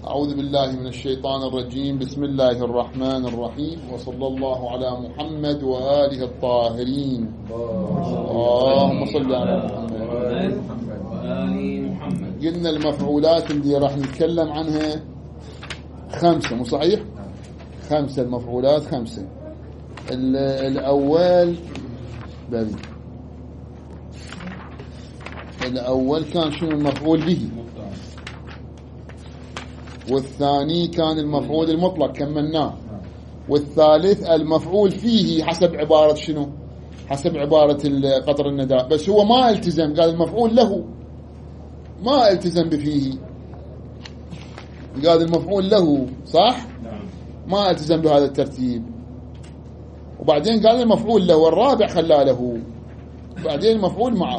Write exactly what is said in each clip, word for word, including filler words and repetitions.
أعوذ بالله من الشيطان الرجيم. بسم الله الرحمن الرحيم، وصلى الله على محمد وآله الطاهرين. اللهم صل على محمد وآل محمد. قلنا المفعولات اللي راح نتكلم عنها خمسة، مو صحيح؟ خمسة المفعولات خمسة. الأول بابي الأول كان شنو المفعول به، والثاني كان المفعول المطلق كملناه، والثالث المفعول فيه حسب عبارة شنو؟ حسب عبارة قطر النداء. بس هو ما التزم، قال المفعول له، ما التزم بفيه، قال المفعول له صح؟ ما التزم بهذا الترتيب. وبعدين قال المفعول له، والرابع خلاه له، بعدين المفعول معه،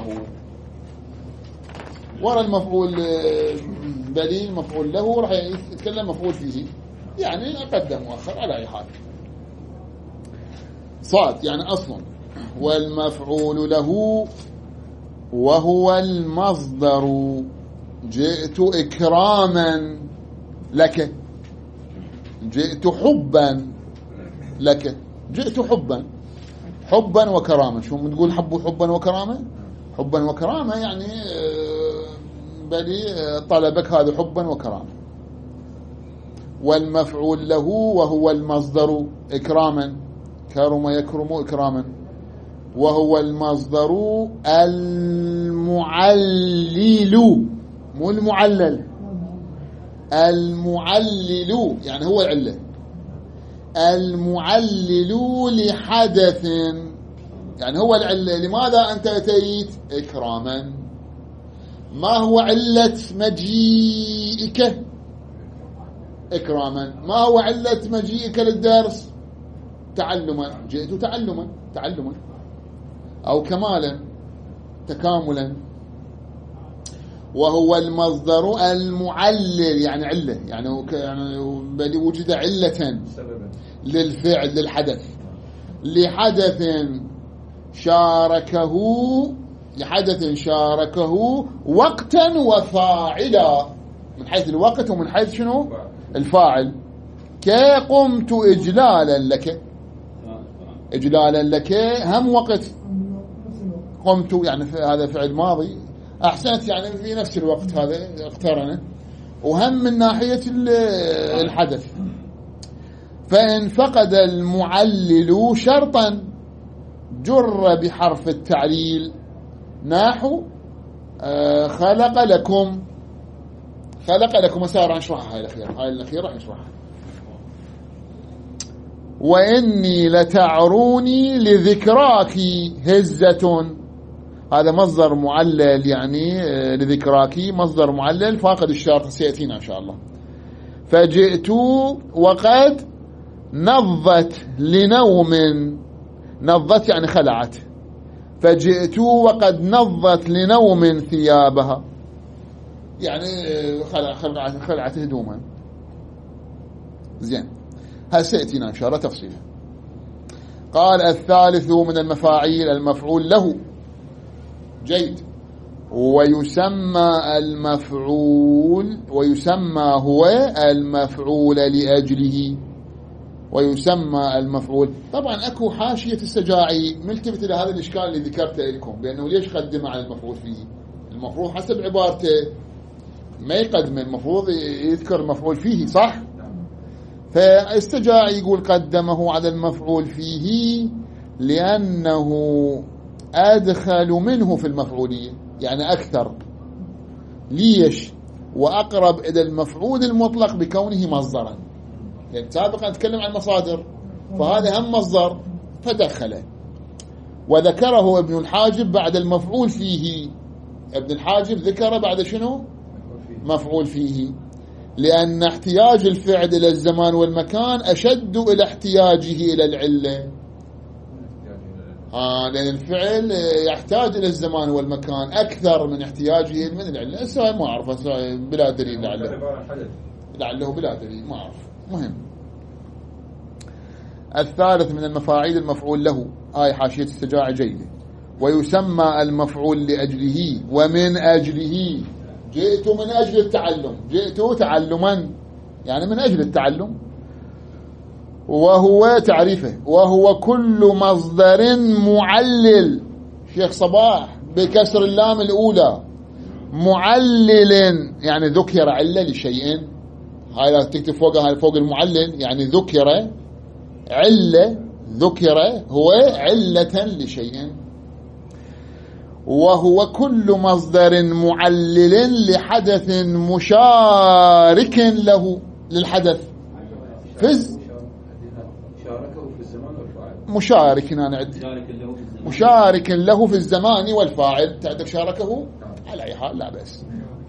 ورا المفعول بديل مفعول له راح يتكلم مفعول فيه، يعني أقدم وأخر على أي حال. صاد يعني أصلا. والمفعول له وهو المصدر، جئت إكراما لك، جئت حبا لك، جئت حبا حبا وكراما. شو بنقول حب حبا وكراما؟ حبا وكراما يعني بلي طلبك هذا حبا وكراما. والمفعول له وهو المصدر إكراما، كرم يكرم إكراما، وهو المصدر المعلل، مو المعلل، المعلل يعني هو العلة، المعلل لحدث يعني هو العلة. لماذا أنت أتيت إكراما؟ ما هو علة مجيئك إكراما؟ ما هو علة مجيئك للدرس؟ تعلما، جئت تعلما، تعلما أو كمالا، تكاملا. وهو المصدر المعلل يعني علة، يعني يعني بل وجد علة للفعل للحدث، لحدث شاركه، لحدث شاركه وقتا وفاعلا، من حيث الوقت ومن حيث شنو الفاعل. كقمت إجلالا لك، إجلالا لك هم وقت، قمت يعني هذا فعل ماضي، أحسنت يعني في نفس الوقت هذا اقترنه، وهم من ناحية الحدث. فإن فقد المعلل شرطا جر بحرف التعليل، نحو آه خلق لكم، خلق لكم مسار نشرحها هاي الأخيرة، هاي الأخيرة راح نشرحها. وإني لتعروني لذكراك هزة، هذا مصدر معلل يعني آه لذكراك مصدر معلل فاقد الشرط، سيأتينا إن شاء الله. فجئت وقد نضت لنوم، نضت يعني خلعت، فجئت وقد نضت لنوم ثيابها، يعني خلعت, خلعت هدوما. زين، هل سيأتينا إن شاء الله تفصيلا. قال الثالث من المفاعيل المفعول له، جيد. ويسمى المفعول، ويسمى هو المفعول لأجله، ويسمى المفعول. طبعا اكو حاشية السجاعي ملتفت الى هذا الاشكال اللي ذكرته لكم، بانه ليش قدم على المفعول فيه؟ المفروض حسب عبارته ما يقدم، المفروض يذكر المفعول فيه، صح؟ فالسجاعي يقول قدمه على المفعول فيه لأنه أدخل منه في المفعولية، يعني أكثر. ليش؟ وأقرب إلى المفعول المطلق بكونه مصدرا، يعني سابقا نتكلم عن مصادر، فهذا هم مصدر فدخله. وذكره ابن الحاجب بعد المفعول فيه، ابن الحاجب ذكر بعد شنو؟ مفعول فيه، لأن احتياج الفعل إلى الزمان والمكان أشد إلى احتياجه إلى العلة. آه لأن الفعل يحتاج إلى الزمان والمكان أكثر من احتياجه من العلة. السؤال ما أعرف، بلا دليل، لعله لعله بلا دليل، ما أعرف. مهم. الثالث من المفاعيل المفعول له، آي حاشية السجاع جيدة. ويسمى المفعول لأجله ومن أجله، جئت من أجل التعلم، جئت تعلما يعني من أجل التعلم. وهو تعريفه وهو كل مصدر معلل، شيخ صباح بكسر اللام الأولى، معلل يعني ذكر علة لشيء، هاي تكتب فوقها فوق المعلل يعني ذكر علة، ذكر هو علة لشيء. وهو كل مصدر معلل لحدث مشارك له للحدث في مشارك أنا عندي مشارك له في الزمان والفاعل، تعرف شاركه على أي حال لا بأس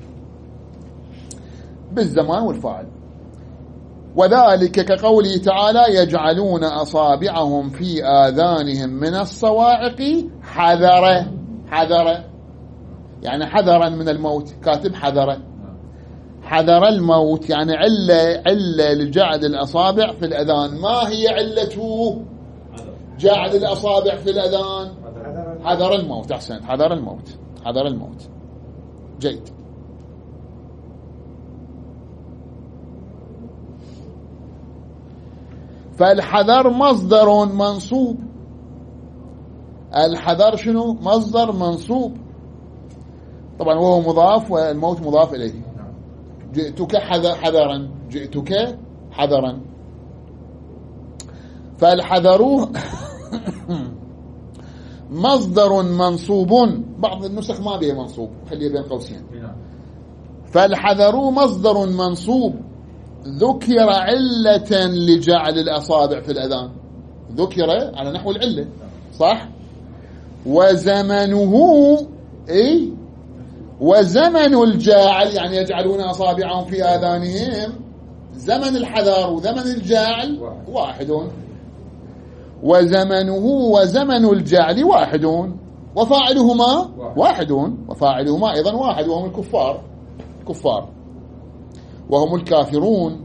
بالزمان والفاعل. وذلك كقوله تعالى يجعلون أصابعهم في آذانهم من الصواعق حذر، حذر يعني حذرا من الموت، كاتب حذر، حذر الموت يعني علة، علة لجعل الأصابع في الأذان. ما هي علته جعل الأصابع في الأذان؟ حذر الموت. أحسنت، حذر الموت، حذر الموت. جيد. فالحذر مصدر منصوب. الحذر شنو؟ مصدر منصوب طبعا، وهو مضاف والموت مضاف إليه. جئتك حذرا، جئتك حذرا. فالحذر مصدر منصوب، بعض النسخ ما بيه منصوب، خليه بين قوسين. فالحذر مصدر منصوب ذكر علة لجعل الأصابع في الأذان، ذكر على نحو العلة صح. وزمنه اي وزمن الجاعل يعني يجعلون أصابعهم في آذانهم، زمن الحذر وزمن الجاعل واحد. وزمنه وزمن الجعل واحد، وفاعلهما واحد، وفاعلهما أيضا واحد، وهم الكفار، كفار وهم الكافرون.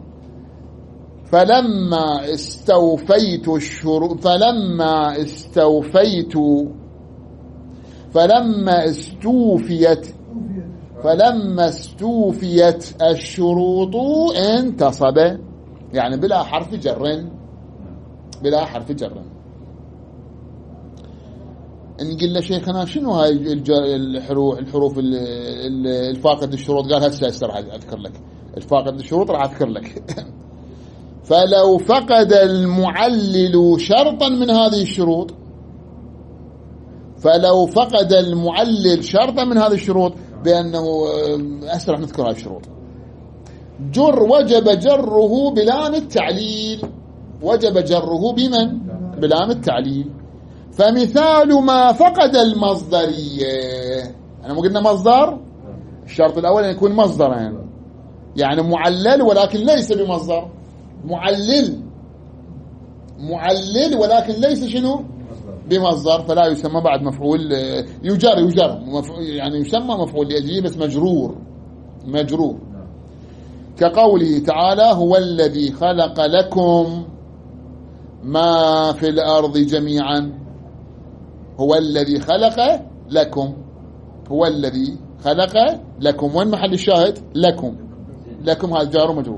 فلما استوفيت الشروط فلما استوفيت فلما استوفيت فلما استوفيت الشروط انتصب، يعني بلا حرف جر، بلا حرف جر. نقول له شيخنا شنو هاي الحروف الحروف الفاقد الشروط؟ قال هسه راح اذكر لك الفاقد الشروط، راح اذكر لك. فلو فقد المعلل شرطا من هذه الشروط فلو فقد المعلل شرطا من هذه الشروط بأنه هسه راح نذكر هذه الشروط. جر وجب جره بلام التعليل، وجب جره بمن؟ بلام التعليل. فمثال ما فقد المصدرية، أنا مو قلنا مصدر؟ الشرط الأول أن يكون مصدرا يعني, يعني معلل ولكن ليس بمصدر، معلل معلل ولكن ليس شنو؟ بمصدر، فلا يسمى بعد مفعول، يجر يجر يعني يسمى مفعول لأجله بس مجرور، مجرور. كقوله تعالى هو الذي خلق لكم ما في الأرض جميعا، هو الذي خلق لكم، هو الذي خلق لكم. وين محل الشاهد؟ لكم، لكم هذا جار ومجرور.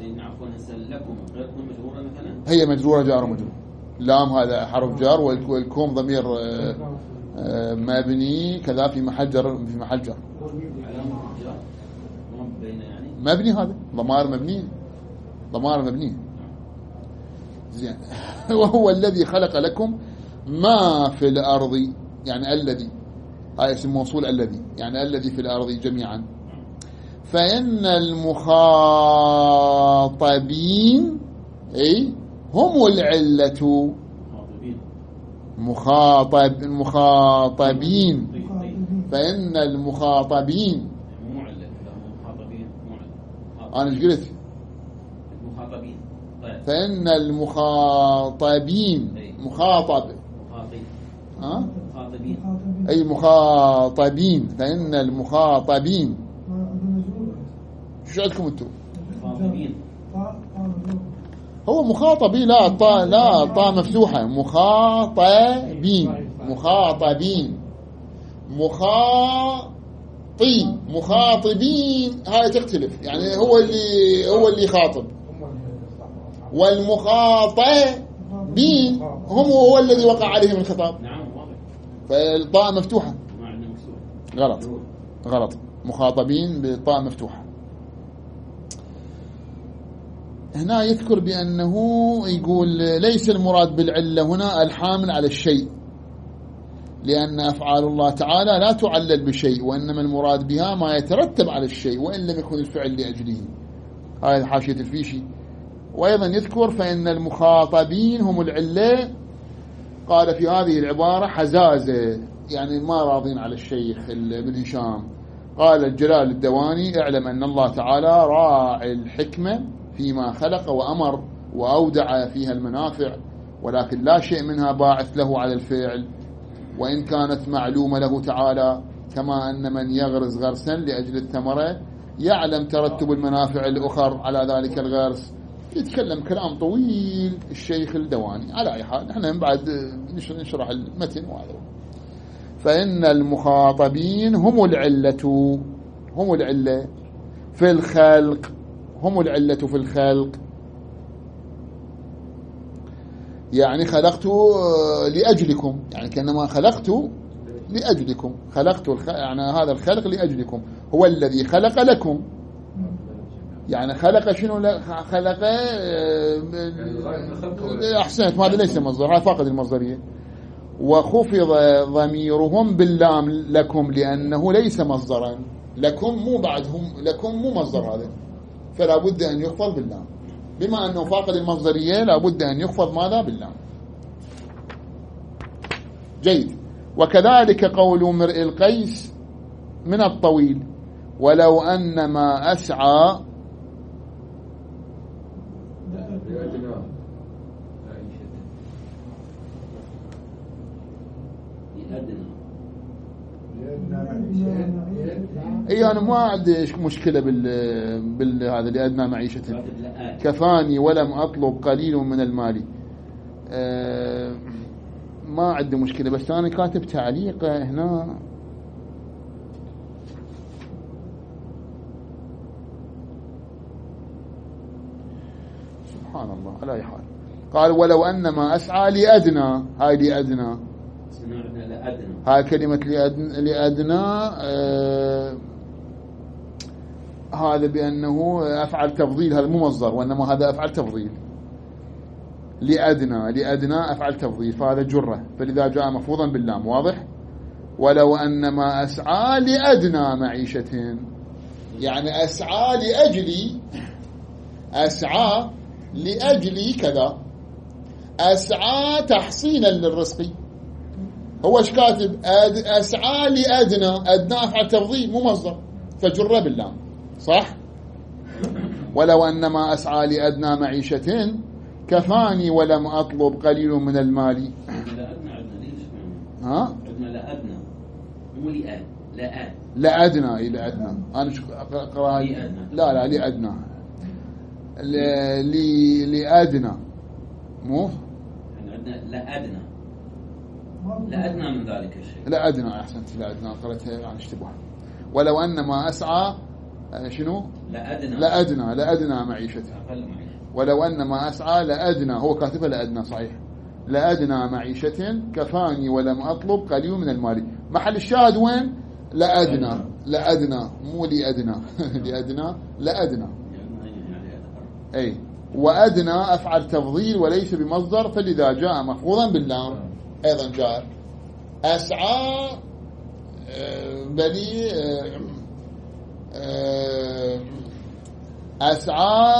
هي مجرورة جار ومجرور، لام هذا حرف جار والكوم ضمير مبني كذا في محل جر، في محل جر مبني، هذا ضمائر مبنية، ضمائر مبنية زين. وهو الذي خلق لكم ما في الأرض يعني الذي، هاي اسم موصول الذي يعني الذي في الأرض جميعا. فإن المخاطبين أي هم العلة، مخاطب المخاطبين، فإن المخاطبين أنا ايش قلت؟ المخاطبين. فإن المخاطبين مخاطب ها؟ مخاطبين أي مخاطبين، فإن المخاطبين شو عندكم انتم؟ مخاطبين هو مخاطبي لا طا لا طا مفتوحة، مخاطبين مخاطبين مخاطي مخاطبين، هاي تختلف يعني هو اللي هو اللي يخاطب والمخاطبين هم هو الذي وقع عليهم الخطاب. نعم واضح. فالطاء مفتوحة. ما عندنا مكسور. غلط غلط مخاطبين بالطاء مفتوحة. هنا يذكر بأنه يقول ليس المراد بالعلة هنا الحامل على الشيء، لأن أفعال الله تعالى لا تعلل بشيء، وإنما المراد بها ما يترتب على الشيء وإن لم يكن الفعل لأجله. هذه حاشية الفيشي. وأيضا يذكر فإن المخاطبين هم العلة، قال في هذه العبارة حزازة، يعني ما راضين على الشيخ ابن هشام. قال الجلال الدواني اعلم أن الله تعالى راعي الحكمة فيما خلق وأمر وأودع فيها المنافع، ولكن لا شيء منها باعث له على الفعل، وإن كانت معلومة له تعالى، كما أن من يغرس غرسا لأجل الثمرة يعلم ترتب المنافع الأخر على ذلك الغرس. يتكلم كلام طويل الشيخ الدواني. على أي حال نحن من بعد نشرح المتن وهذا. فإن المخاطبين هم العلة هم العلة في الخلق هم العلة في الخلق، يعني خلقت لأجلكم، يعني كأنما خلقت لأجلكم، خلقت الخ... يعني هذا الخلق لأجلكم، هو الذي خلق لكم. يعني خلق شنو؟ خلق أحسنت، هذا ليس مصدر، هذا فاقد المصدرية. وخفض ضميرهم باللام لكم لأنه ليس مصدرا، لكم مو بعدهم، لكم مو مصدر هذا، فلا بد أن يخفض باللام، بما أنه فاقد المصدرية لا بد أن يخفض ماذا؟ باللام. جيد. وكذلك قول امرئ القيس من الطويل ولو أن ما أسعى اي انا ما عندي مشكله بال بال هذا لأدنى معيشة كفاني ولم اطلب قليل من المال. أه ما عندي مشكله، بس انا كاتب تعليق هنا سبحان الله. على اي حال قال ولو ان ما اسعى لأدنى، هاي لأدنى، هاي كلمة لأدنى, لأدنى آه هذا بأنه أفعل تفضيل، هذا مو مصدر، وإنما هذا أفعل تفضيل. لأدنى لأدنى أفعل تفضيل، فهذا جرة، فلذا جاء مفروضا باللام. واضح. ولو أن ما أسعى لأدنى معيشة، يعني أسعى لأجلي، أسعى لأجلي كذا، أسعى تحصينا للرزق. هو ايش كاتب؟ أسعى لأدنى، أدنى أفعل تفضيل مو مصدر، فجر باللام. صح. ولو أن ما أسعى لأدنى معيشة كفاني ولم أطلب قليل من المال. ها؟ لأدنى مو لأد، لأد لأدنى إلى لأدنى. أنا أقرأ لا لا لأدنى ل لأدنى مو لأدنى لأدنى من ذلك الشيء. لأدنى أحسنت، لأدنى قرأتها عن اشتباه. ولو أن ما أسعى شنو؟ لأدنى لأدنى لأدنى معيشته. ولو أن ما أسعى لأدنى، هو كاتبها لأدنى صحيح، لأدنى معيشة كفاني ولم أطلب قليل من المال. محل الشاهد وين؟ لأدنى لأدنى مو لأدنى لأدنى لأدنى. أي وأدنى أفعل تفضيل وليس بمصدر، فلذا جاء مفروضا باللام. أيضا جاء أسعى بني أسعى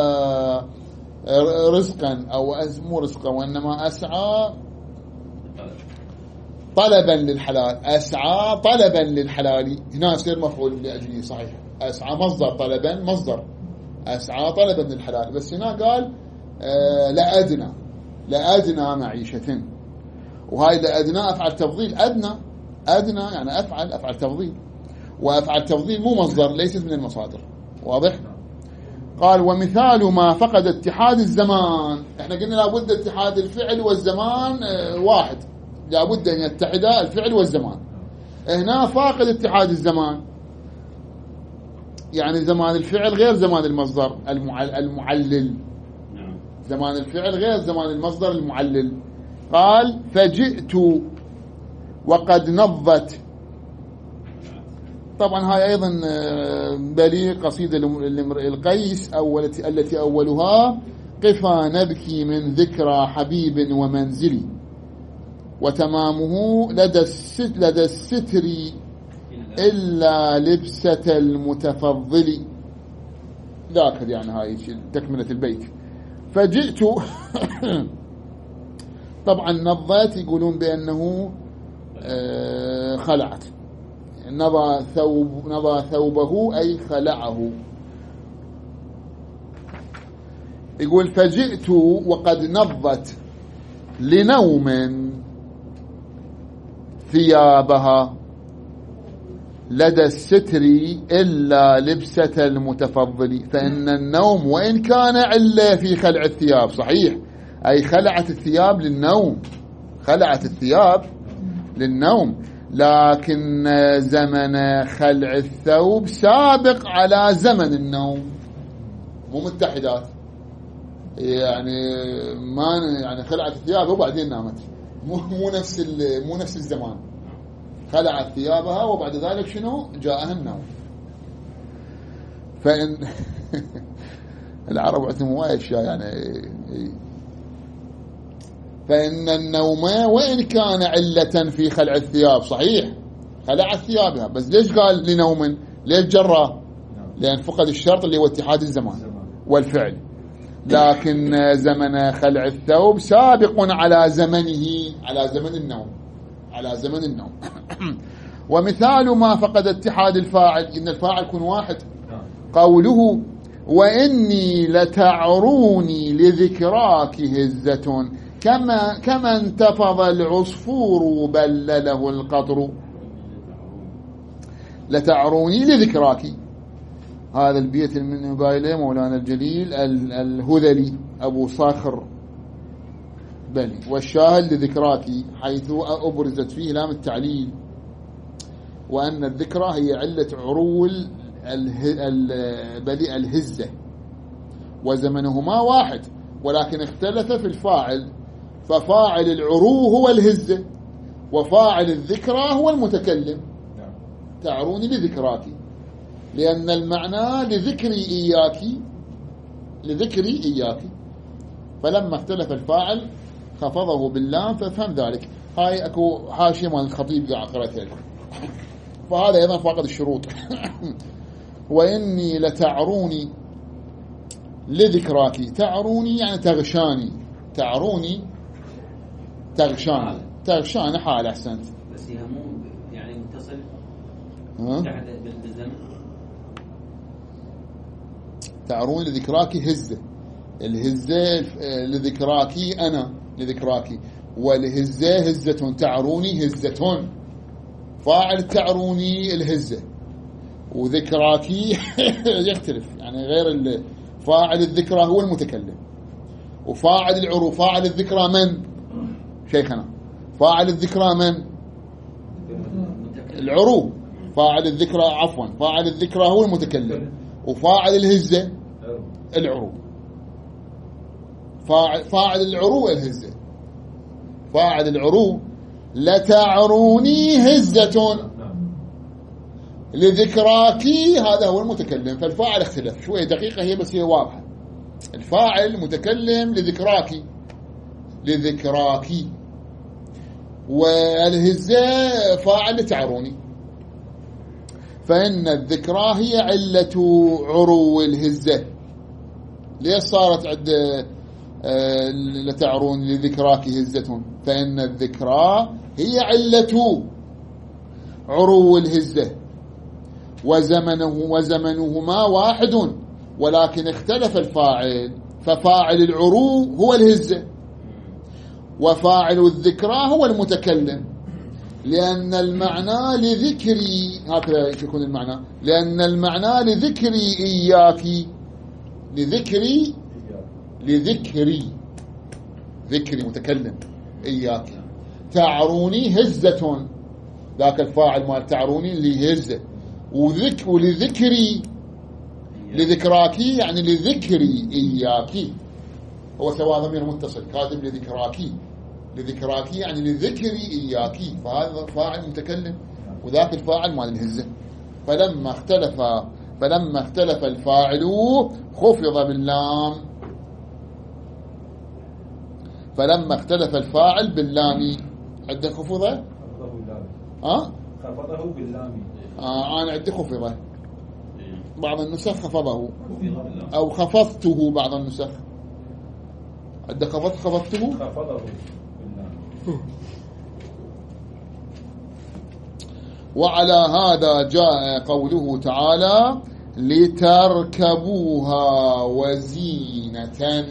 رزقا، أو مو رزقا وإنما أسعى طلبا للحلال. أسعى طلبا للحلال، هنا يصير مفعول لأجله صحيح. أسعى مصدر، طلبا مصدر، أسعى طلبا للحلال. بس هنا قال لأدنى لأدنى معيشة، وهاي لأدنى أفعل تفضيل. أدنى أدنى يعني أفعل أفعل تفضيل، وأفعل تفضيل مو مصدر، ليست من المصادر. واضح. قال ومثال ما فقد اتحاد الزمان، احنا قلنا لابد اتحاد الفعل والزمان واحد، لابد أن يتحدا الفعل والزمان. هنا فاقد اتحاد الزمان، يعني زمان الفعل غير زمان المصدر المعلل، زمان الفعل غير زمان المصدر المعلل. قال فجئت وقد نضت. طبعا هاي أيضا بليغ قصيدة لامرئ القيس أو التي أولها قفا نبكي من ذكرى حبيب ومنزلي، وتمامه لدى الستر, لدى الستر إلا لبسة المتفضل. ذاك يعني هاي تكملة البيت. فجئت طبعا نضت يقولون بأنه خلعت، نضى ثوب نضى ثوبه أي خلعه. يقول فجئت وقد نضت لنوم ثيابها لدى الستر إلا لبسة المتفضل. فإن النوم وإن كان علة في خلع الثياب صحيح، أي خلعت الثياب للنوم، خلعت الثياب للنوم، لكن زمن خلع الثوب سابق على زمن النوم، مو متحدات. يعني ما يعني خلعت الثياب وبعدين نامت، مو مو نفس مو نفس الزمان. خلعت ثيابها وبعد ذلك شنو جاءها النوم. فإن العرب عندهم وايد اشياء يعني. فإن النوم وإن كان علة في خلع الثياب صحيح، خلعت ثيابها، بس ليش قال لنوم؟ ليش جرى؟ لأن فقد الشرط اللي هو اتحاد الزمان والفعل. لكن زمن خلع الثوب سابق على زمنه، على زمن النوم، على زمن النوم. ومثال ما فقد اتحاد الفاعل، إن الفاعل يكون واحد، قوله وإني لتعروني لذكراك هزة كما كما انتفض العصفور بلله القطر. لتعروني لذكراك، هذا البيت من مبايله مولانا الجليل الهذلي أبو صاخر بلي. والشاهد لذكراك حيث أبرزت فيه لام التعليل، وأن الذكرى هي علة عرول البلي الهزة، وزمنهما واحد ولكن اختلف في الفاعل، ففاعل العرو هو الهزة وفاعل الذكرى هو المتكلم. تعروني لذكراك، لأن المعنى لذكري إياك، لذكري إياك، فلما اختلف الفاعل خفضه باللام فافهم ذلك. هاي أكو حاشية من الخطيب قاعد قرأتها لكم، فهذا أيضا فاقد الشروط. وإني لتعروني لذكراك، تعروني يعني تغشاني، تعروني تغشاني، تغشاني حال. أحسنت. بس هي مو يعني متصل بالزمن. تعروني لذكراك هزة، الهزة لذكراك أنا لذكراك، والهزة هزة، تعروني هزة، فاعل تعروني الهزة، وذكراك يختلف يعني غير فاعل الذكرى هو المتكلم، وفاعل العرو فاعل الذكرى من شيخنا؟ فاعل الذكرى من؟ العرو. فاعل الذكرى عفوا فاعل الذكرى هو المتكلم، وفاعل الهزة العرو. فاعل, فاعل العرو الهزة، فاعل العرو. لتعروني هزة لذكراك هذا هو المتكلم، فالفاعل اختلف شوية دقيقة هي بس هي واضحة. الفاعل متكلم لذكراك، لذكراك، والهزة فاعل لتعروني. فإن الذكرى هي علة عرو الهزة. ليش صارت عند لتعرون لذكراك هزة؟ فإن الذكرى هي علة عرو الهزة، وزمنه وزمنهما واحد ولكن اختلف الفاعل، ففاعل العرو هو الهزة وفاعل الذكرى هو المتكلم، لأن المعنى لذكري، هكذا يكون المعنى، لأن المعنى لذكري إياك، لذكري لذكري ذكري متكلم إياك. تعروني هزة، ذاك الفاعل مال تعروني اللي هزة، وذك ولذكري لذكراك يعني لذكري إياك. هو سواء ضمير متصل كاتب لذكراكي، لذكراكي يعني لذكري إياكي، فهذا فاعل متكلم وذاك الفاعل مال الهزة. فلما اختلف فلما اختلف الفاعل خفض باللام، فلما اختلف الفاعل باللام عندك خفضه؟ خفضه باللام. ها؟ خفضه باللام. آه أنا عندي خفضه، بعض النسخ خفضه أو خفضته، بعض النسخ عندك خفضت خفضته خفضه باللام. وعلى هذا جاء قوله تعالى لتركبوها وزينة،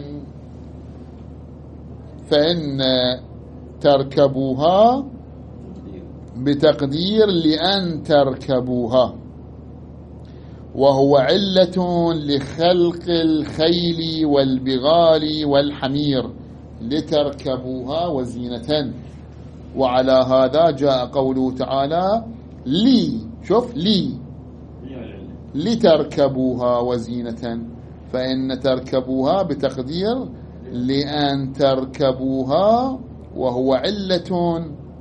فإن تركبوها بتقدير لأن تركبوها، وهو علة لخلق الخيل والبغال والحمير، لتركبوها وزينة. وعلى هذا جاء قوله تعالى لي، شوف لي لتركبوها وزينة، فإن تركبوها بتقدير لأن تركبوها، وهو علة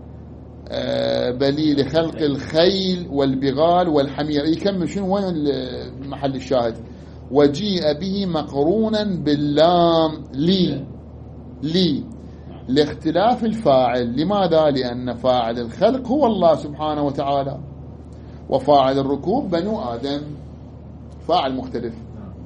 بلي لخلق الخيل والبغال والحمير. يكمل شنو وين محل الشاهد؟ وجيء به مقرونا باللام لي، لي لاختلاف الفاعل. لماذا؟ لأن فاعل الخلق هو الله سبحانه وتعالى، وفاعل الركوب بنو آدم، فاعل مختلف.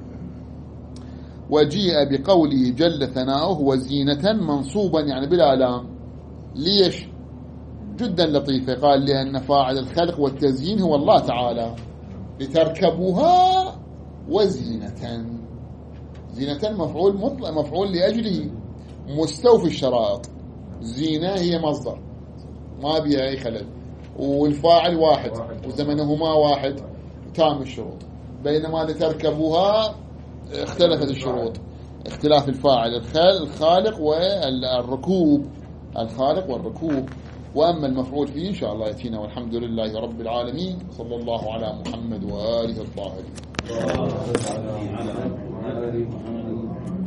وجيء بقوله جل ثناؤه وزينة منصوبا يعني بلا لام. ليش؟ جدا لطيفة، قال لأن فاعل الخلق والتزيين هو الله تعالى، لتركبوها وزينة. زينة مفعول مطلق، مفعول لأجله مستوفي الشرائط. زينة هي مصدر ما بيها أي خلل، والفاعل واحد وزمنهما واحد تام الشروط. بينما لتركبوها اختلفت الشروط، اختلاف الفاعل الخالق والركوب، الخالق والركوب. وأما المفعول فيه إن شاء الله يأتينا، والحمد لله رب العالمين، صلى الله على محمد وآله الطاهرين.